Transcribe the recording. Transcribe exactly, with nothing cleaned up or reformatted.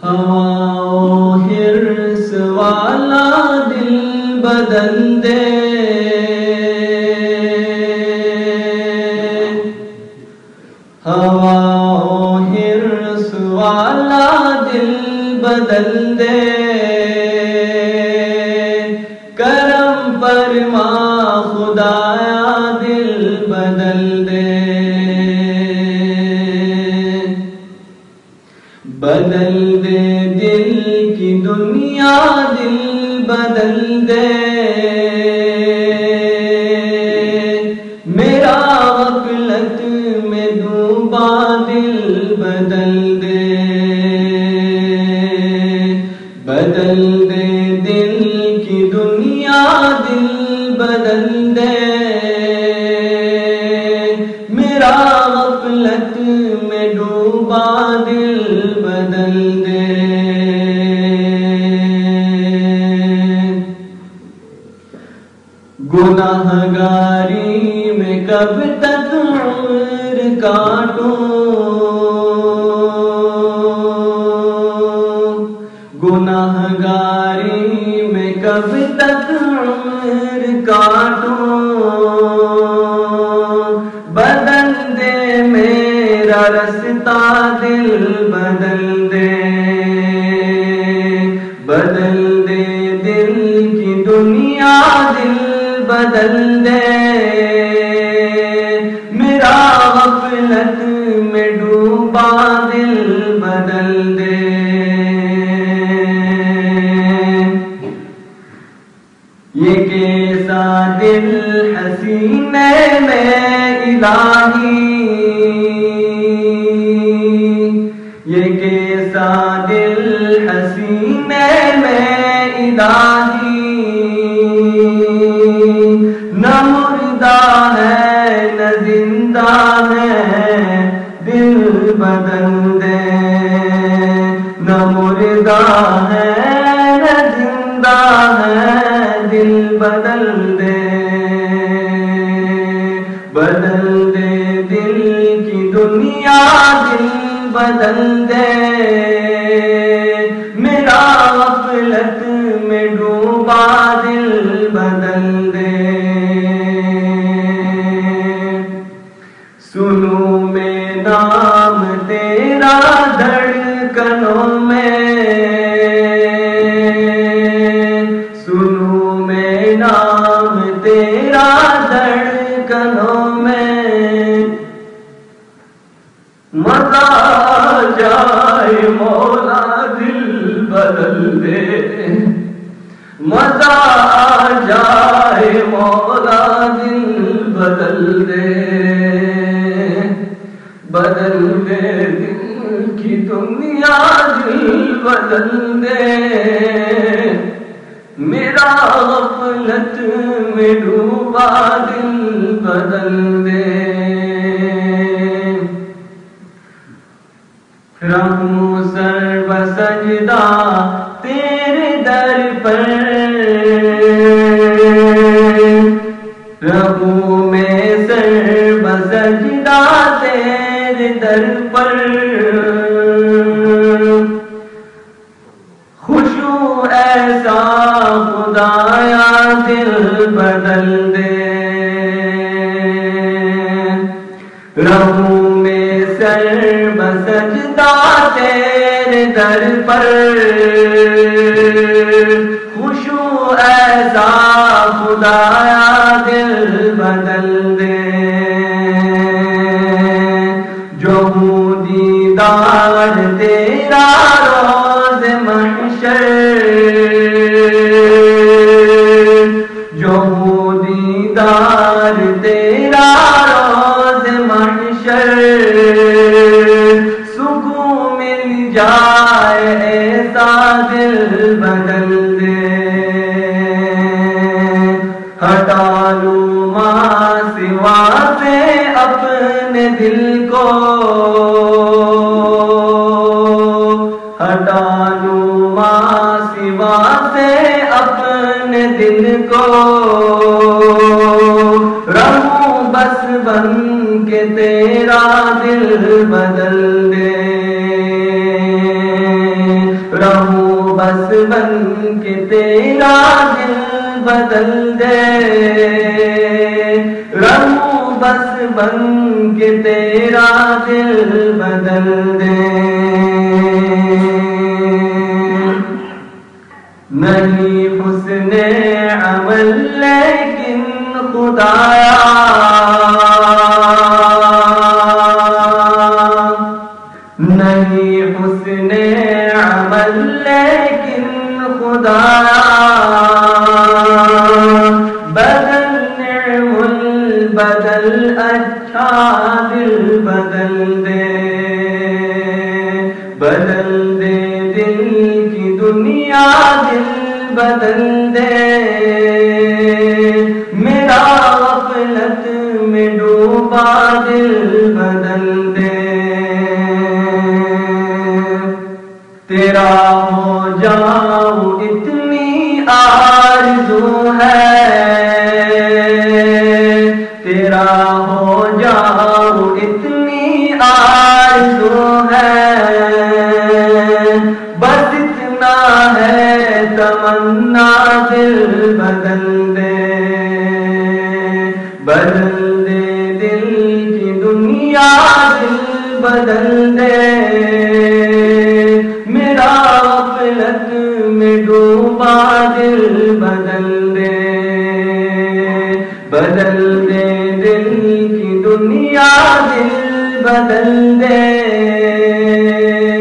ہوا حرص والا دل بدل دے، ہوا حرص والا دل بدل دے، کرم فرما خدایا دل بدل دے، بدل دے دل کی دنیا دل بدل دے، میرا غفلت میں ڈوبا دل بدل دے، بدل دے دل کی دنیا دل بدل دے، میرا غفلت میں ڈوبا دل بدل دے، گناہگاری میں کب تک عمر کاٹوں، گناہگاری میں کب تک عمر کاٹوں، بدل دے میرا رستہ دل بدل دے، بدل دے دل کی دنیا دل بدل دے، میرا غفلت میں ڈوبا دل بدل دے، یہ کیسا دل حسین ہے میں الہی، یہ کیسا دل حسین ہے میں الہی، نہ مردہ ہے نہ زندہ ہے دل بدل دے، نہ مردہ ہے نہ زندہ ہے دل بدل دے، بدل دے دل کی دنیا دل بدل دے، میرا غفلت میں ڈوبا دل بدل دے، سنوں میں نام تیرا دھڑکنوں میں، سنوں میں نام تیرا دھڑکنوں میں، مزہ جائے مولا دل بدل دے، مزہ جائے مولا دل بدل دے، بدل دے دل کی دنیا دل بدل دے، میرا غفلت میں ڈوبا دل بدل دے، رہوں سر بسجدہ تیرے در پر، رہوں میں سر بسجدہ تیرے در پر، خوشو ایسا خدایا دل بدل دے، رہوں میں سر بسجدہ تیرے در پر، خوشو ایسا خدایا دل بدل دے، جو ہوں دیدار تیرا روز محشر، جو ہوں دیدار تیرا روز محشر، سکون مل جائے ایسا دل بدل دے، ہٹا لوں ماں سوا سے اپنے دل کو، ہٹا لوں ماں سوا سے اپنے دل کو، رہوں بس بن کے تیرا دل بدل دے، رہوں بس بن کے تیرا دل بدل دے، رہوں بس بن کے تیرا دل بدل دے۔ نہیں حسن عمل لیکن خدایا، نہیں حسن عمل لیکن خدایا، بدل نعم البدل اچھا دل بدل دے، بدل دے دل کی دنیا دل بدل دے، میرا غفلت میں ڈوبا دل بدل دے، تیرا ہو جاؤں اتنی آرزو ہے، تیرا ہو جاؤں اتنی آرزو ہے، بس اتنا ہے تمنا دل بدل دے، بدل دے دل کی دنیا دل بدل دے، میرا غفلت میں ڈوبا دل بدل دے، بدل دے دل کی دنیا دل بدل دے۔